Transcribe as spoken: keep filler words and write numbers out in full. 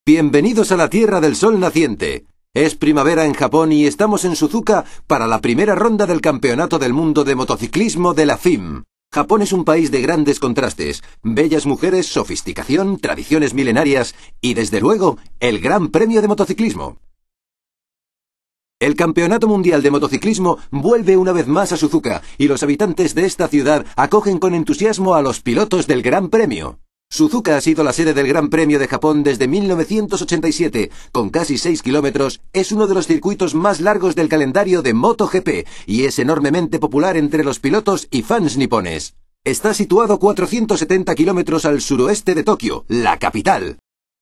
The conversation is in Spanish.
Bienvenidos a la Tierra del Sol Naciente. Es primavera en Japón y estamos en Suzuka para la primera ronda del Campeonato del Mundo de Motociclismo de la F I M. Japón es un país de grandes contrastes, bellas mujeres, sofisticación, tradiciones milenarias y, desde luego, el Gran Premio de Motociclismo. El Campeonato Mundial de Motociclismo vuelve una vez más a Suzuka y los habitantes de esta ciudad acogen con entusiasmo a los pilotos del Gran Premio. Suzuka ha sido la sede del Gran Premio de Japón desde mil novecientos ochenta y siete. Con casi seis kilómetros, es uno de los circuitos más largos del calendario de MotoGP y es enormemente popular entre los pilotos y fans nipones. Está situado cuatrocientos setenta kilómetros al suroeste de Tokio, la capital.